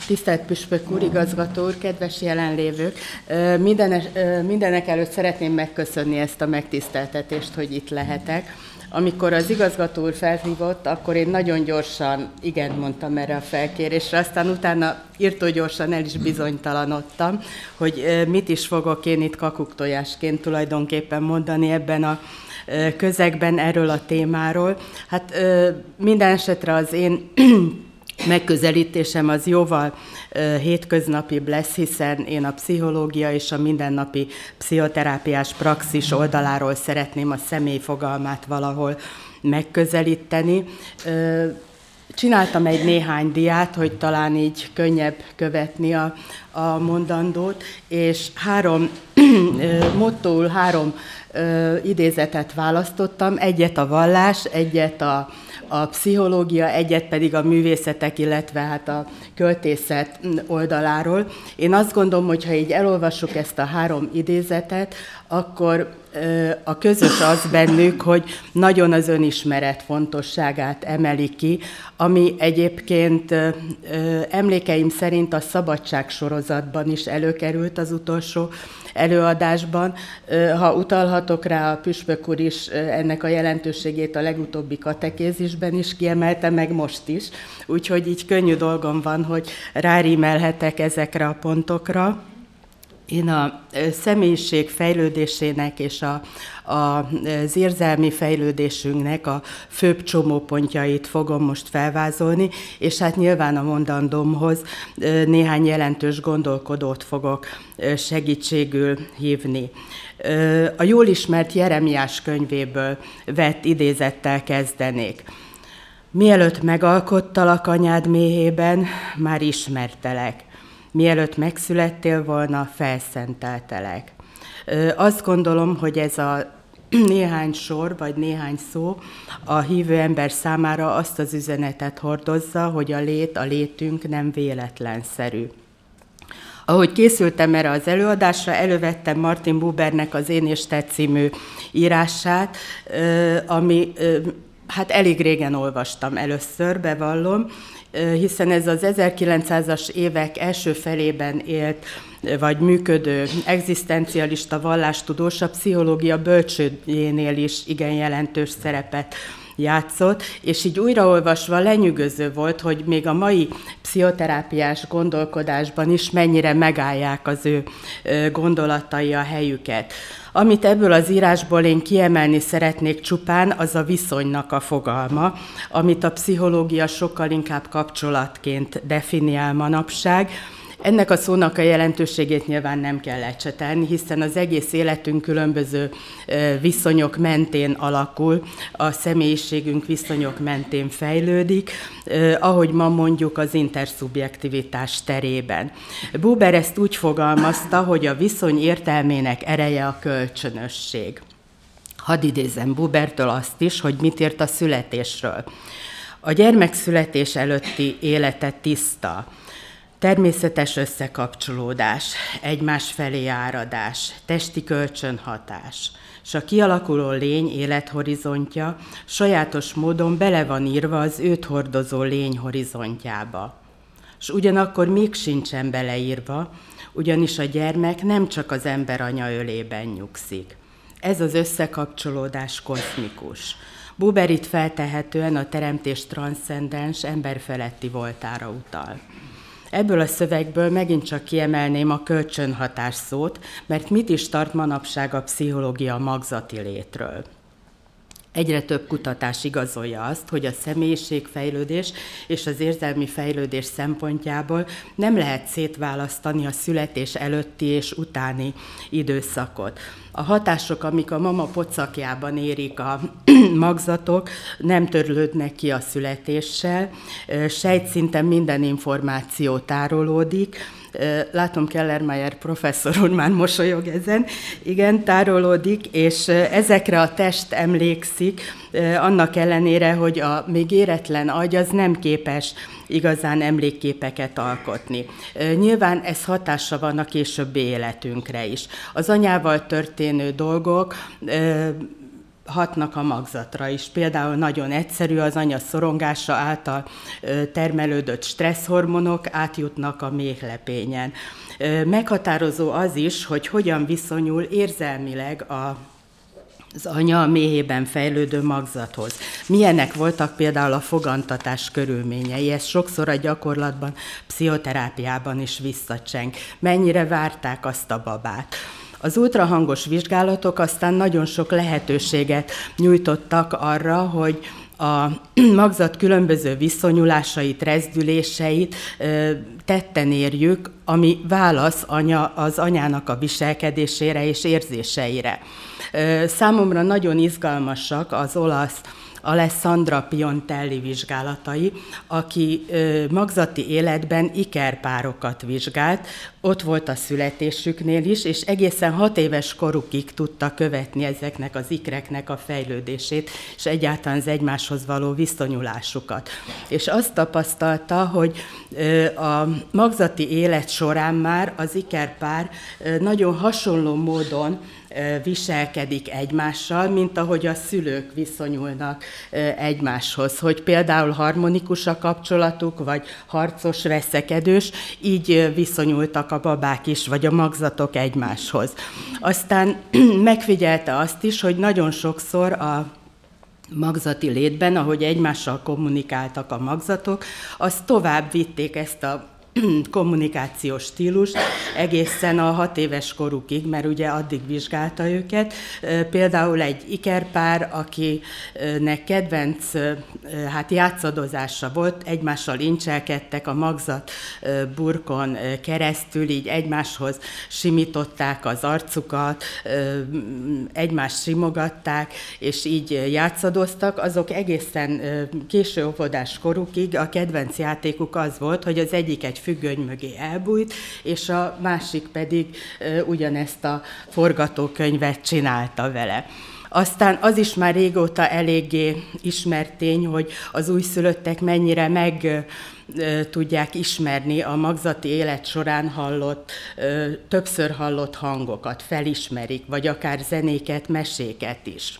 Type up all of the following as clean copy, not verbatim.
Tisztelt Püspök úr, igazgató úr, kedves jelenlévők! Mindenek előtt szeretném megköszönni ezt a megtiszteltetést, hogy itt lehetek. Amikor az igazgató úr felhívott, akkor én nagyon gyorsan igent mondtam erre a felkérésre, aztán utána írtó gyorsan el is bizonytalanodtam, hogy mit is fogok én itt kakuktojásként tulajdonképpen mondani ebben a közegben erről a témáról. Hát minden esetre az én megközelítésem az jóval hétköznapibb lesz, hiszen én a pszichológia és a mindennapi pszichoterápiás praxis oldaláról szeretném a személy fogalmát valahol megközelíteni. Csináltam egy néhány diát, hogy talán így könnyebb követni a mondandót, és mottóul három idézetet választottam, egyet a vallás, egyet a pszichológia, egyet pedig a művészetek, illetve hát a költészet oldaláról. Én azt gondolom, hogy ha így elolvassuk ezt a három idézetet, akkor a közös az bennük, hogy nagyon az önismeret fontosságát emeli ki, ami egyébként emlékeim szerint a Szabadság sorozatban is előkerült az utolsó előadásban. Ha utalhatok rá, a püspök úr is ennek a jelentőségét a legutóbbi katekézisben is kiemelte, meg most is. Úgyhogy így könnyű dolgom van, hogy rárímelhetek ezekre a pontokra. Én a személyiség fejlődésének és az érzelmi fejlődésünknek a főbb csomópontjait fogom most felvázolni, és hát nyilván a mondandómhoz néhány jelentős gondolkodót fogok segítségül hívni. A jól ismert Jeremiás könyvéből vett idézettel kezdenék. Mielőtt megalkottalak anyád méhében, már ismertelek. Mielőtt megszülettél volna, felszenteltelek. Azt gondolom, hogy ez a néhány sor, vagy néhány szó a hívő ember számára azt az üzenetet hordozza, hogy a létünk nem véletlenszerű. Ahogy készültem erre az előadásra, elővettem Martin Bubernek az Én és te című írását, ami hát elég régen olvastam először, bevallom, hiszen ez az 1900-as évek első felében élt, vagy működő egzisztencialista vallástudós, a pszichológia bölcsődjénél is igen jelentős szerepet játszott, és így újraolvasva lenyűgöző volt, hogy még a mai pszichoterápiás gondolkodásban is mennyire megállják az ő gondolatai a helyüket. Amit ebből az írásból én kiemelni szeretnék csupán, az a viszonynak a fogalma, amit a pszichológia sokkal inkább kapcsolatként definiál manapság. Ennek a szónak a jelentőségét nyilván nem kell lecsetelni, hiszen az egész életünk különböző viszonyok mentén alakul, a személyiségünk viszonyok mentén fejlődik, ahogy ma mondjuk az interszubjektivitás terében. Buber ezt úgy fogalmazta, hogy a viszony értelmének ereje a kölcsönösség. Hadd idézem Bubertől azt is, hogy mit írt a születésről. A gyermek születés előtti élete tiszta, természetes összekapcsolódás, egymás felé áradás, testi kölcsönhatás, s a kialakuló lény élethorizontja sajátos módon bele van írva az őt hordozó lény horizontjába. S ugyanakkor még sincsen beleírva, ugyanis a gyermek nem csak az ember anya ölében nyugszik. Ez az összekapcsolódás kozmikus. Buber itt feltehetően a teremtés transzcendens emberfeletti voltára utal. Ebből a szövegből megint csak kiemelném a kölcsönhatás szót, mert mit is tart manapság a pszichológia magzati létről. Egyre több kutatás igazolja azt, hogy a személyiségfejlődés és az érzelmi fejlődés szempontjából nem lehet szétválasztani a születés előtti és utáni időszakot. A hatások, amik a mama pocakjában érik a magzatok, nem törlődnek ki a születéssel, sejtszinten minden információ tárolódik. Látom, Kellermeier professzor úr már mosolyog ezen. Igen, tárolódik, és ezekre a test emlékszik, annak ellenére, hogy a még éretlen agy az nem képes igazán emlékképeket alkotni. Nyilván ez hatása van a későbbi életünkre is. Az anyával történő dolgok hatnak a magzatra is. Például nagyon egyszerű, az anya szorongása által termelődött stresszhormonok átjutnak a méhlepényen. Meghatározó az is, hogy hogyan viszonyul érzelmileg az anya a méhében fejlődő magzathoz. Milyenek voltak például a fogantatás körülményei, ez sokszor a gyakorlatban, pszichoterápiában is visszacseng. Mennyire várták azt a babát. Az ultrahangos vizsgálatok aztán nagyon sok lehetőséget nyújtottak arra, hogy a magzat különböző viszonyulásait, rezdüléseit tetten érjük, ami válasz az anyának a viselkedésére és érzéseire. Számomra nagyon izgalmasak az olasz Alessandra Piontelli vizsgálatai, aki magzati életben ikerpárokat vizsgált, ott volt a születésüknél is, és egészen 6 éves korukig tudta követni ezeknek az ikreknek a fejlődését, és egyáltalán az egymáshoz való viszonyulásukat. És azt tapasztalta, hogy a magzati élet során már az ikerpár nagyon hasonló módon viselkedik egymással, mint ahogy a szülők viszonyulnak egymáshoz, hogy például harmonikus a kapcsolatuk, vagy harcos, veszekedős, így viszonyultak a babák is, vagy a magzatok egymáshoz. Aztán megfigyelte azt is, hogy nagyon sokszor a magzati létben, ahogy egymással kommunikáltak a magzatok, azt tovább vitték ezt a kommunikációs stílus egészen a 6 éves korukig, mert ugye addig vizsgálta őket. Például egy ikerpár, akinek kedvenc játszadozása volt, egymással incselkedtek a magzat burkon keresztül, így egymáshoz simították az arcukat, egymást simogatták, és így játszadoztak, azok egészen késő óvodás korukig a kedvenc játékuk az volt, hogy az egyik egy függöny mögé elbújt, és a másik pedig ugyanezt a forgatókönyvet csinálta vele. Aztán az is már régóta eléggé ismert tény, hogy az újszülöttek mennyire meg tudják ismerni a magzati élet során többször hallott hangokat, felismerik, vagy akár zenéket, meséket is.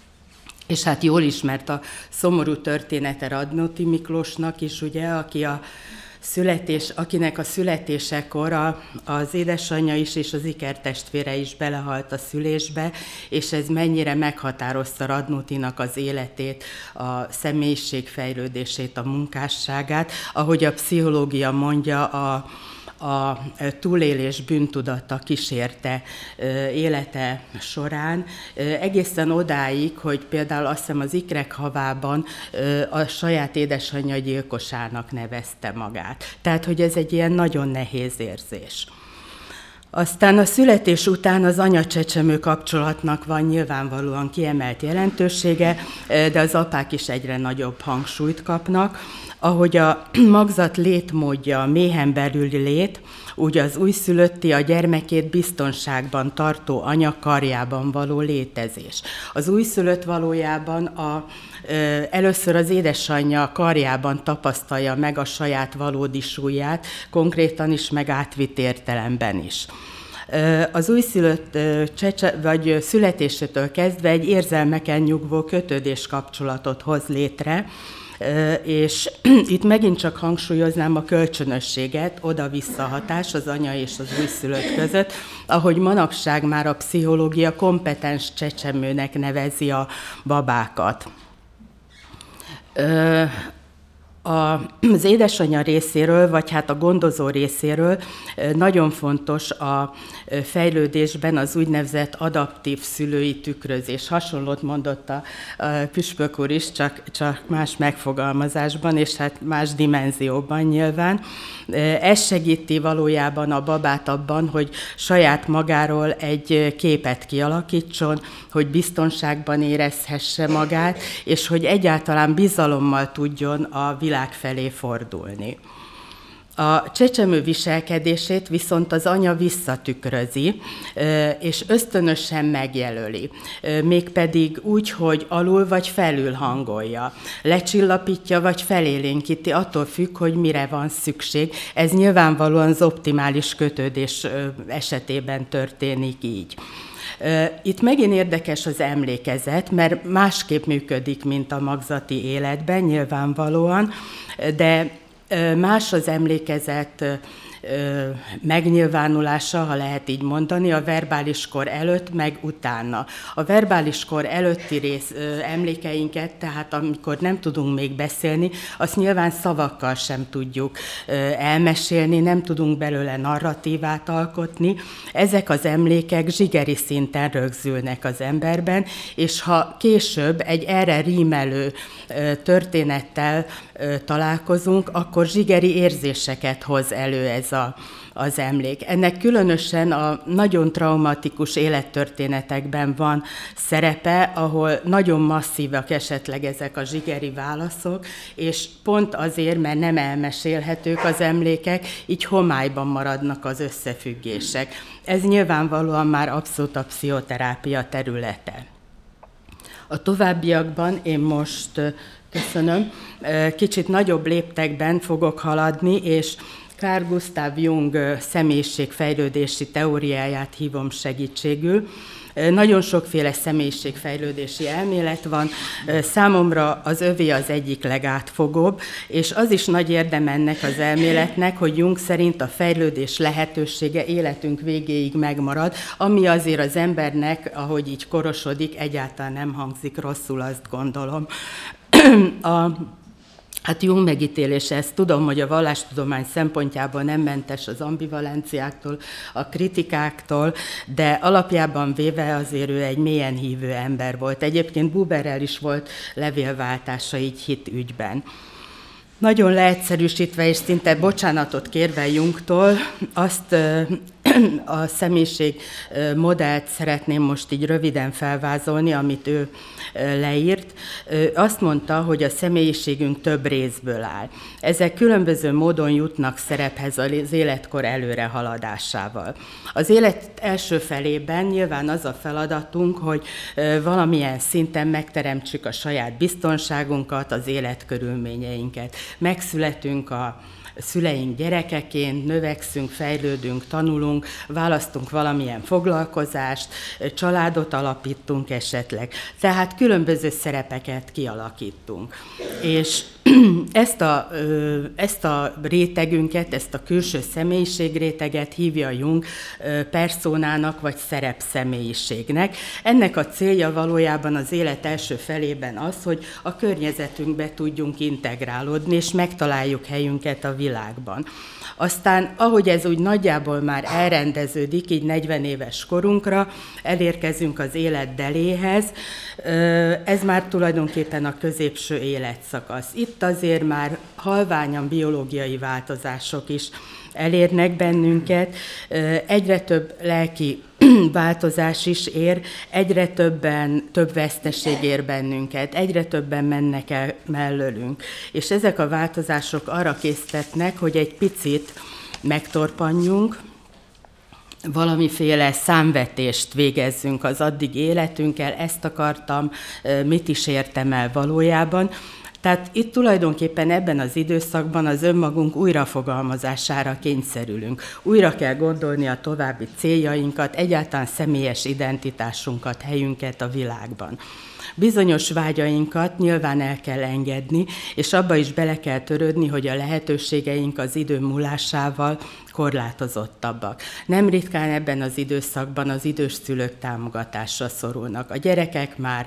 És hát jól ismert a szomorú története Radnóti Miklósnak is, ugye, akinek a születésekor az édesanyja is és az ikertestvére is belehalt a szülésbe, és ez mennyire meghatározta Radnótinak az életét, a személyiségfejlődését, a munkásságát. Ahogy a pszichológia mondja, a túlélés bűntudata kísérte élete során, egészen odáig, hogy például azt hiszem az ikrek havában a saját édesanyja gyilkosának nevezte magát. Tehát, hogy ez egy ilyen nagyon nehéz érzés. Aztán a születés után az anya-csecsemő kapcsolatnak van nyilvánvalóan kiemelt jelentősége, de az apák is egyre nagyobb hangsúlyt kapnak. Ahogy a magzat létmódja a méhen belüli lét, úgy az újszülötti a gyermekét biztonságban tartó anya karjában való létezés. Az újszülött valójában először az édesanyja karjában tapasztalja meg a saját valódi súlyát, konkrétan is, meg átvitt értelemben is. Az újszülött vagy születésétől kezdve egy érzelmeken nyugvó kötődéskapcsolatot hoz létre, és itt megint csak hangsúlyoznám a kölcsönösséget, oda-vissza hatás az anya és az újszülött között, ahogy manapság már a pszichológia kompetens csecsemőnek nevezi a babákat. Az édesanyja részéről, vagy hát a gondozó részéről nagyon fontos a fejlődésben az úgynevezett adaptív szülői tükrözés. Hasonlót mondott a püspök úr is, csak más megfogalmazásban, és hát más dimenzióban nyilván. Ez segíti valójában a babát abban, hogy saját magáról egy képet kialakítson, hogy biztonságban érezhesse magát, és hogy egyáltalán bizalommal tudjon a világ felé fordulni. A csecsemő viselkedését viszont az anya visszatükrözi, és ösztönösen megjelöli, mégpedig úgy, hogy alul vagy felül hangolja, lecsillapítja vagy felélénkíti, attól függ, hogy mire van szükség. Ez nyilvánvalóan az optimális kötődés esetében történik így. Itt megint érdekes az emlékezet, mert másképp működik, mint a magzati életben, nyilvánvalóan, de más az emlékezet megnyilvánulása, ha lehet így mondani, a verbális kor előtt, meg utána. A verbális kor előtti emlékeinket, tehát amikor nem tudunk még beszélni, azt nyilván szavakkal sem tudjuk elmesélni, nem tudunk belőle narratívát alkotni. Ezek az emlékek zsigeri szinten rögzülnek az emberben, és ha később egy erre rímelő történettel találkozunk, akkor zsigeri érzéseket hoz elő az emlék. Ennek különösen a nagyon traumatikus élettörténetekben van szerepe, ahol nagyon masszívak esetleg ezek a zsigeri válaszok, és pont azért, mert nem elmesélhetők az emlékek, így homályban maradnak az összefüggések. Ez nyilvánvalóan már abszolút a pszichoterápia területe. A továbbiakban én most, köszönöm, kicsit nagyobb léptekben fogok haladni, és Carl Gustav Jung személyiségfejlődési teóriáját hívom segítségül. Nagyon sokféle személyiségfejlődési elmélet van, számomra az övé az egyik legátfogóbb, és az is nagy érdem ennek az elméletnek, hogy Jung szerint a fejlődés lehetősége életünk végéig megmarad, ami azért az embernek, ahogy így korosodik, egyáltalán nem hangzik rosszul, azt gondolom. Hát Jung megítélése, ezt tudom, hogy a vallástudomány szempontjából nem mentes az ambivalenciáktól, a kritikáktól, de alapjában véve azért ő egy mélyen hívő ember volt. Egyébként Buberrel is volt levélváltása így hitügyben. Nagyon leegyszerűsítve és szinte bocsánatot kérve Jungtól, azt a személyiség modellt szeretném most így röviden felvázolni, amit ő leírt. Azt mondta, hogy a személyiségünk több részből áll. Ezek különböző módon jutnak szerephez az életkor előre haladásával. Az élet első felében nyilván az a feladatunk, hogy valamilyen szinten megteremtsük a saját biztonságunkat, az életkörülményeinket. Megszületünk a szüleink gyerekeként, növekszünk, fejlődünk, tanulunk, választunk valamilyen foglalkozást, családot alapítunk esetleg. Tehát különböző szerepeket kialakítunk. És ezt a rétegünket, ezt a külső személyiségréteget hívja Jung perszónának vagy szerepszemélyiségnek. Ennek a célja valójában az élet első felében az, hogy a környezetünkbe tudjunk integrálódni, és megtaláljuk helyünket a világban. Aztán, ahogy ez úgy nagyjából már elrendeződik, így 40 éves korunkra, elérkezünk az élet deléhez, ez már tulajdonképpen a középső életszakasz. Itt azért már halványan biológiai változások is elérnek bennünket, egyre több lelki változás is ér, egyre több veszteség ér bennünket, egyre többen mennek el mellőlünk. És ezek a változások arra késztetnek, hogy egy picit megtorpanjunk, valamiféle számvetést végezzünk az addig életünkkel, ezt akartam, mit is értem el valójában. Tehát itt tulajdonképpen ebben az időszakban az önmagunk újrafogalmazására kényszerülünk. Újra kell gondolni a további céljainkat, egyáltalán személyes identitásunkat, helyünket a világban. Bizonyos vágyainkat nyilván el kell engedni, és abba is bele kell törődni, hogy a lehetőségeink az idő múlásával korlátozottabbak. Nem ritkán ebben az időszakban az idős szülők támogatásra szorulnak. A gyerekek már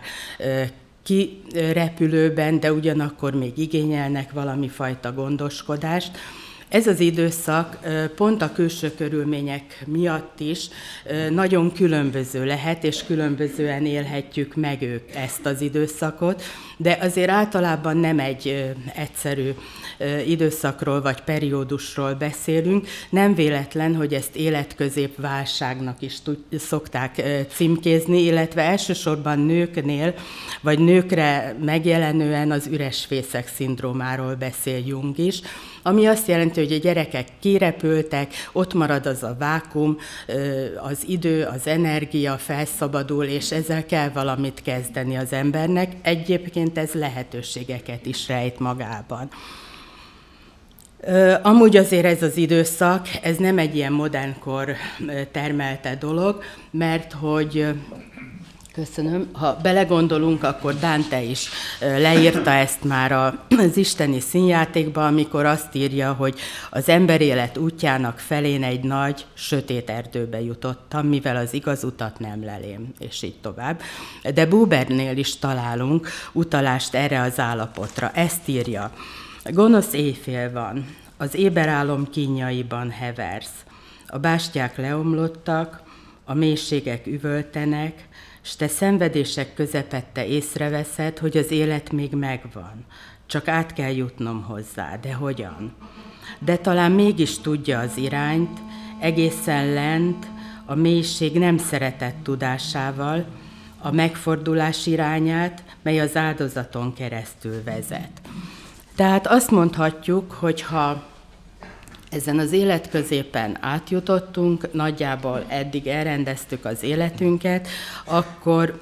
kirepülőben, de ugyanakkor még igényelnek valami fajta gondoskodást. Ez az időszak pont a külső körülmények miatt is nagyon különböző lehet, és különbözően élhetjük meg ezt az időszakot, de azért általában nem egy egyszerű időszakról vagy periódusról beszélünk. Nem véletlen, hogy ezt életközépválságnak is szokták címkézni, illetve elsősorban nőknél, vagy nőkre megjelenően az üresfészek szindrómáról beszél Jung is, ami azt jelenti, hogy a gyerekek kirepültek, ott marad az a vákum, az idő, az energia felszabadul, és ezzel kell valamit kezdeni az embernek. Egyébként ez lehetőségeket is rejt magában. Amúgy azért ez az időszak, ez nem egy ilyen modernkor termelte dolog, mert hogy köszönöm. Ha belegondolunk, akkor Dante is leírta ezt már az isteni színjátékban, amikor azt írja, hogy az emberélet útjának felén egy nagy, sötét erdőbe jutottam, mivel az igaz utat nem lelém, és így tovább. De Bubernél is találunk utalást erre az állapotra. Ezt írja: gonosz éjfél van, az éberálom kínjaiban heversz. A bástyák leomlottak, a mélységek üvöltenek, s te szenvedések közepette észreveszed, hogy az élet még megvan. Csak át kell jutnom hozzá, de hogyan? De talán mégis tudja az irányt, egészen lent, a mélység nem szeretett tudásával, a megfordulás irányát, mely az áldozaton keresztül vezet. Tehát azt mondhatjuk, hogy ha ezen az életközépen átjutottunk, nagyjából eddig elrendeztük az életünket, akkor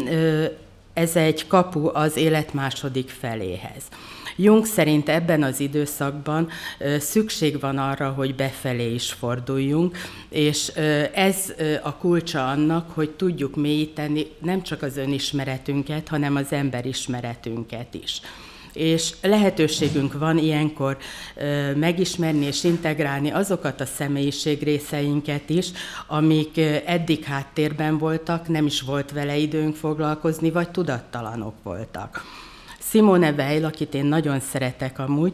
ez egy kapu az élet második feléhez. Jung szerint ebben az időszakban szükség van arra, hogy befelé is forduljunk, és ez a kulcsa annak, hogy tudjuk mélyíteni nem csak az önismeretünket, hanem az emberismeretünket is. És lehetőségünk van ilyenkor megismerni és integrálni azokat a személyiségrészeinket is, amik eddig háttérben voltak, nem is volt vele időnk foglalkozni, vagy tudattalanok voltak. Simone Weil, akit én nagyon szeretek amúgy,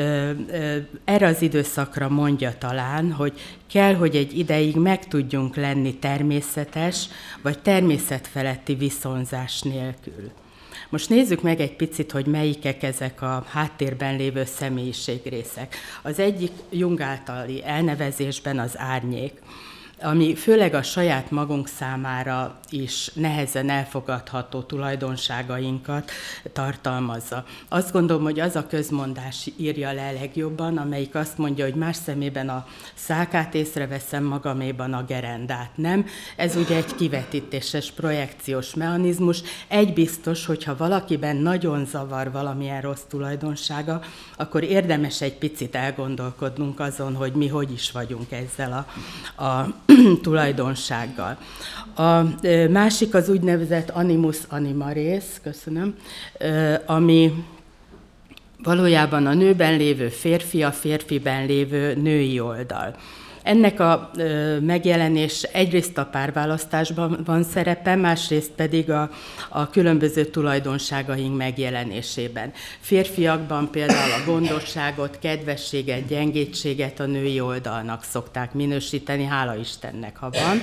erre az időszakra mondja talán, hogy kell, hogy egy ideig meg tudjunk lenni természetes, vagy természetfeletti viszonzás nélkül. Most nézzük meg egy picit, hogy melyikek ezek a háttérben lévő személyiségrészek. Az egyik Jung általi elnevezésben az árnyék, ami főleg a saját magunk számára is nehezen elfogadható tulajdonságainkat tartalmazza. Azt gondolom, hogy az a közmondás írja le legjobban, amelyik azt mondja, hogy más szemében a szálkát észreveszem, magaméban a gerendát. Nem? Ez ugye egy kivetítéses, projekciós mechanizmus. Egy biztos, hogyha valakiben nagyon zavar valamilyen rossz tulajdonsága, akkor érdemes egy picit elgondolkodnunk azon, hogy mi hogy is vagyunk ezzel a tulajdonsággal. A másik az úgynevezett animus animaris, köszönöm, ami valójában a nőben lévő férfi, a férfiben lévő női oldal. Ennek a megjelenés egyrészt a párválasztásban van szerepe, másrészt pedig a különböző tulajdonságaink megjelenésében. Férfiakban például a gondosságot, kedvességet, gyengétséget a női oldalnak szokták minősíteni, hála Istennek, ha van.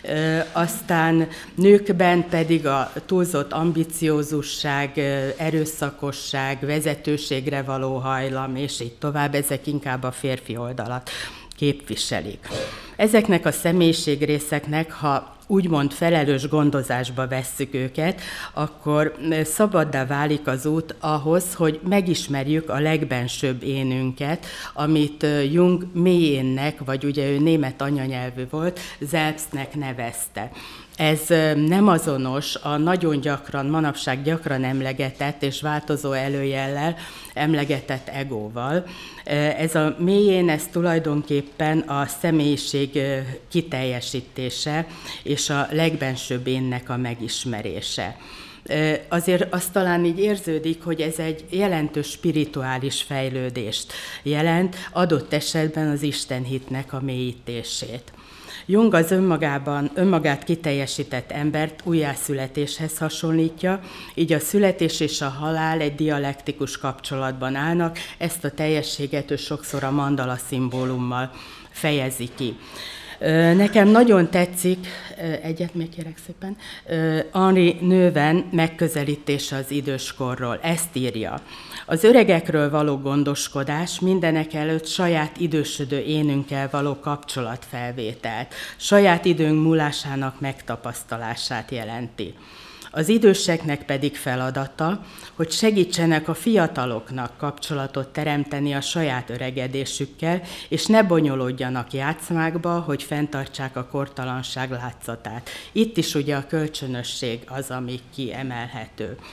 Aztán nőkben pedig a túlzott ambiciózusság, erőszakosság, vezetőségre való hajlam, és így tovább, ezek inkább a férfi oldalat képviselik. Ezeknek a személyiségrészeknek, ha úgymond felelős gondozásba vesszük őket, akkor szabaddá válik az út ahhoz, hogy megismerjük a legbensőbb énünket, amit Jung mélyénnek, vagy ugye ő német anyanyelvű volt, Selbstnek nevezte. Ez nem azonos a nagyon gyakran, manapság gyakran emlegetett és változó előjellel emlegetett egóval. Ez a mélyén, ez tulajdonképpen a személyiség kiteljesítése és a legbensőbb énnek a megismerése. Azért azt talán így érződik, hogy ez egy jelentős spirituális fejlődést jelent, adott esetben az istenhitnek a mélyítését. Jung az önmagát kiteljesített embert újjászületéshez hasonlítja, így a születés és a halál egy dialektikus kapcsolatban állnak, ezt a teljességet ő sokszor a mandala szimbólummal fejezi ki. Nekem nagyon tetszik, egyet még kérek szépen, Henri Nouwen megközelítése az időskorról. Ezt írja: az öregekről való gondoskodás mindenek előtt saját idősödő énünkkel való kapcsolatfelvételt, saját időnk múlásának megtapasztalását jelenti. Az időseknek pedig feladata, hogy segítsenek a fiataloknak kapcsolatot teremteni a saját öregedésükkel, és ne bonyolódjanak játszmákba, hogy fenntartsák a kortalanság látszatát. Itt is ugye a kölcsönösség az, ami kiemelhető.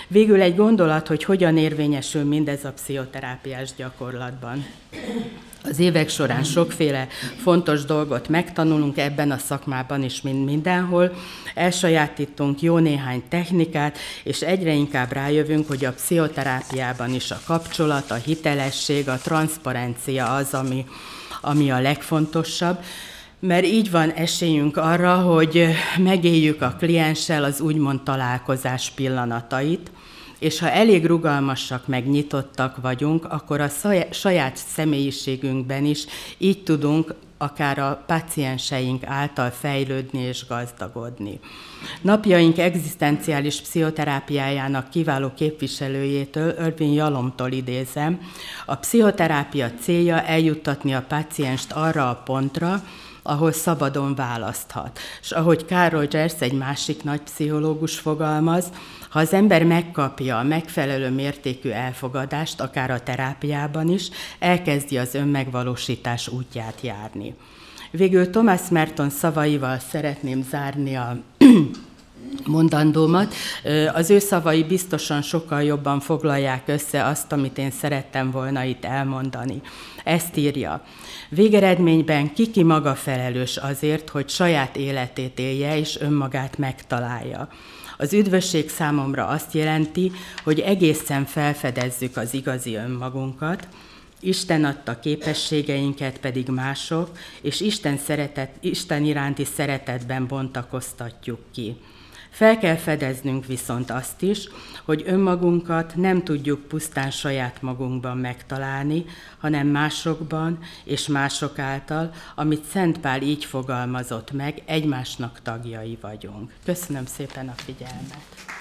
Végül egy gondolat, hogy hogyan érvényesül mindez a pszichoterápiás gyakorlatban. Az évek során sokféle fontos dolgot megtanulunk ebben a szakmában is, mint mindenhol. Elsajátítunk jó néhány technikát, és egyre inkább rájövünk, hogy a pszichoterápiában is a kapcsolat, a hitelesség, a transzparencia az, ami a legfontosabb, mert így van esélyünk arra, hogy megéljük a klienssel az úgymond találkozás pillanatait, és ha elég rugalmasak, meg nyitottak vagyunk, akkor a saját személyiségünkben is így tudunk akár a pácienseink által fejlődni és gazdagodni. Napjaink egzisztenciális pszichoterápiájának kiváló képviselőjétől, Irvin Yalomtól idézem, a pszichoterápia célja eljuttatni a pácienst arra a pontra, ahol szabadon választhat. És ahogy Carl Rogers, egy másik nagy pszichológus fogalmaz, ha az ember megkapja a megfelelő mértékű elfogadást, akár a terápiában is, elkezdi az önmegvalósítás útját járni. Végül Thomas Merton szavaival szeretném zárni a mondandómat. Az ő szavai biztosan sokkal jobban foglalják össze azt, amit én szerettem volna itt elmondani. Ezt írja: végeredményben ki maga felelős azért, hogy saját életét élje és önmagát megtalálja. Az üdvösség számomra azt jelenti, hogy egészen felfedezzük az igazi önmagunkat, Isten adta képességeinket pedig mások, és Isten iránti szeretetben bontakoztatjuk ki. Fel kell fedeznünk viszont azt is, hogy önmagunkat nem tudjuk pusztán saját magunkban megtalálni, hanem másokban és mások által, amit Szent Pál így fogalmazott meg, egymásnak tagjai vagyunk. Köszönöm szépen a figyelmet!